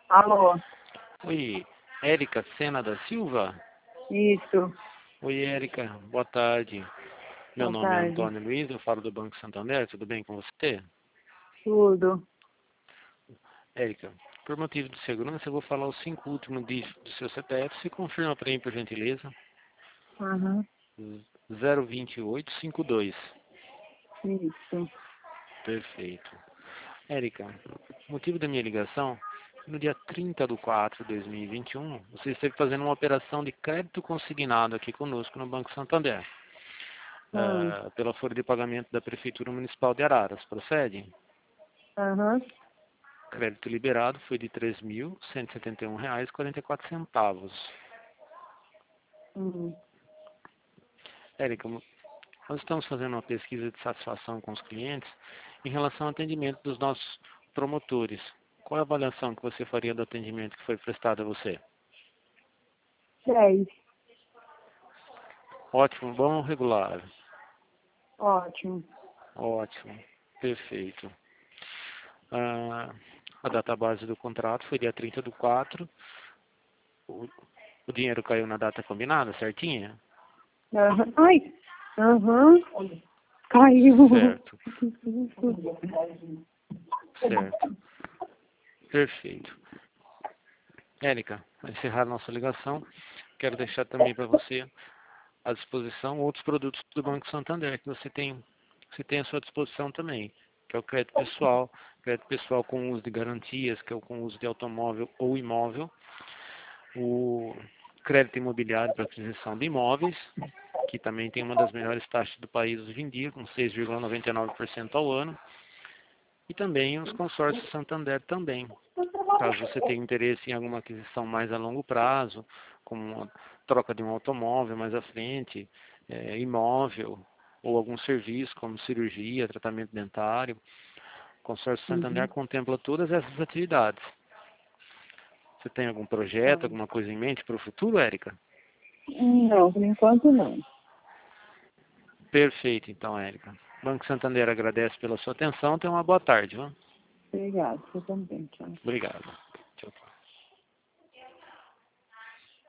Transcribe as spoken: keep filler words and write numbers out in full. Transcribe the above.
Alô? Oi, Érica Sena da Silva? Isso. Oi, Érica, boa tarde. Meu Boa nome é tarde. Antônio Luiz, eu falo do Banco Santander, tudo bem com você? Tudo. Érica, por motivo de segurança, eu vou falar os cinco últimos dígitos do seu C P F. Se confirma para mim, por gentileza. Uhum. zero dois oito cinco dois. Isso. Perfeito. Érica, o motivo da minha ligação, no dia trinta de quatro de dois mil e vinte e um, você esteve fazendo uma operação de crédito consignado aqui conosco no Banco Santander, Hum. ah, pela folha de pagamento da Prefeitura Municipal de Araras. Procede? Uhum. Crédito liberado foi de três mil cento e setenta e um reais e quarenta e quatro centavos. Uhum. Érica, nós estamos fazendo uma pesquisa de satisfação com os clientes em relação ao atendimento dos nossos promotores. Qual é a avaliação que você faria do atendimento que foi prestado a você? Dez. Ótimo, bom, regular. Ótimo. Ótimo, perfeito. Ah, a data base do contrato foi dia trinta do quatro. O, o dinheiro caiu na data combinada, certinha? Uhum. Ai! Uhum. Caiu. Certo, Que susto. certo. Perfeito. Érica, para encerrar nossa ligação, quero deixar também para você à disposição outros produtos do Banco Santander que você tem, você tem à sua disposição também, que é o crédito pessoal, crédito pessoal com uso de garantias, que é o com uso de automóvel ou imóvel, o crédito imobiliário para aquisição de imóveis, que também tem uma das melhores taxas do país hoje em dia, com seis vírgula noventa e nove por cento ao ano, e também os consórcios Santander também. Caso você tenha interesse em alguma aquisição mais a longo prazo, como a troca de um automóvel mais à frente, é, imóvel, ou algum serviço como cirurgia, tratamento dentário, o consórcio Santander Uhum. contempla todas essas atividades. Você tem algum Tá. projeto, alguma coisa em mente para o futuro, Érica? Não, por enquanto não. Perfeito, então, Érica. Banco Santander agradece pela sua atenção. Tenha uma boa tarde. Viu? Obrigada. Você também. Tchau. Obrigado.